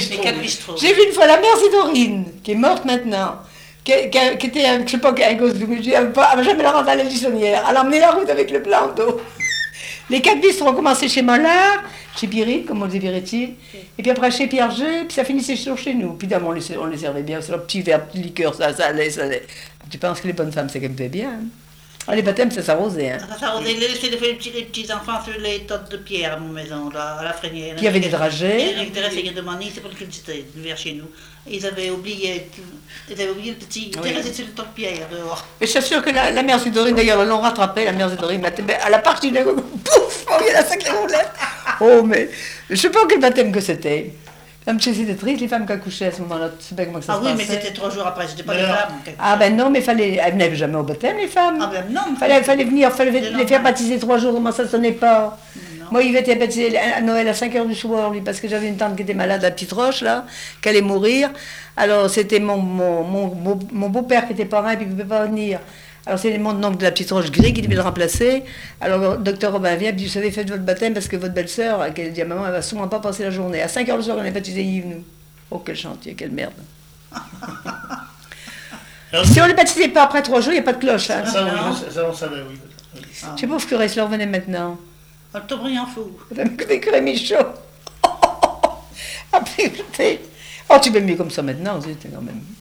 bistrots. J'ai vu une fois la mère Zédorine, qui est morte maintenant, qui était, je sais pas, un gosse, je dis, elle va jamais la rendre à la buissonnière. Elle a emmené la route avec le plan d'eau. Les 4 bistrots ont commencé chez Mollard, chez Birit, comme on disait Birit-il, et puis après chez Pierre-Gé, puis ça finissait toujours chez nous. Puis d'abord, on les servait bien, c'est leur petit verre de liqueur, ça allait. Tu penses que les bonnes femmes, c'est qu'elles me bien. Hein. Ah, les baptêmes, ça s'arrosait. Hein. Ça s'arrosait, ils laissaient les petits enfants sur les tottes de pierre à mon maison, là, à la Frénière. Puis il y avait des dragées. Ils récupéraient de Manille, c'est pour qu'ils étaient vers chez nous. Ils avaient oublié le petit, ils étaient restés sur le tas de pierre dehors. Mais je suis sûre que la mère Zédorine, d'ailleurs, l'ont rattrapée, la mère Zédorine, à la partie de pouf, il y a la sacrée roulette. Oh, mais je sais pas quel baptême que c'était. Comme c'était triste, les femmes qui accouchaient à ce moment-là, tu sais pas comment ça se passait. Ah oui, mais c'était 3 jours après, c'était pas les femmes. Ah ben non, mais elles venaient jamais au baptême, les femmes. Ah ben non. Fallait venir, les faire baptiser 3 jours, comment ça sonnait pas. Non. Moi, il était baptisé à Noël à 5h du soir, lui, parce que j'avais une tante qui était malade à Petite Roche, là, qui allait mourir. Alors, c'était mon beau-père qui était parrain, et puis il ne pouvait pas venir. Alors, c'est mon oncle de la Petite Roche gris qui devait le remplacer. Alors, le docteur Robin vient, puis vous savez, faites votre baptême, parce que votre belle-sœur, elle dit à maman, elle va sûrement pas passer la journée. À 5h du soir, on est baptisé Yves, nous. Oh, quel chantier, quelle merde. Si on ne les baptisait pas après 3 jours, il n'y a pas de cloche. Hein. Ça, on savait, oui. Je ne sais pas où ce que Ressler venait maintenant. Octobrien fou. Des curés Michaud. Ah, écoutez. Oh, tu m'aimes mieux comme ça maintenant, c'était quand même.